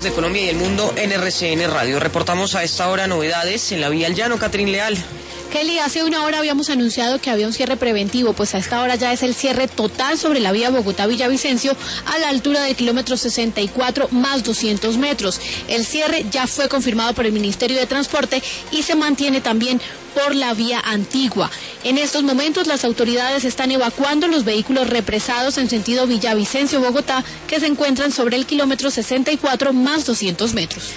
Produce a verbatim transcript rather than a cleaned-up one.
De Colombia y el mundo en R C N Radio. Reportamos a esta hora novedades en la vía al llano. Catrín Leal. Kelly, hace una hora habíamos anunciado que había un cierre preventivo, pues a esta hora ya es el cierre total sobre la vía Bogotá-Villavicencio a la altura del kilómetro sesenta y cuatro más doscientos metros. El cierre ya fue confirmado por el Ministerio de Transporte y se mantiene también por la vía antigua. En estos momentos las autoridades están evacuando los vehículos represados en sentido Villavicencio-Bogotá que se encuentran sobre el kilómetro sesenta y cuatro más doscientos metros.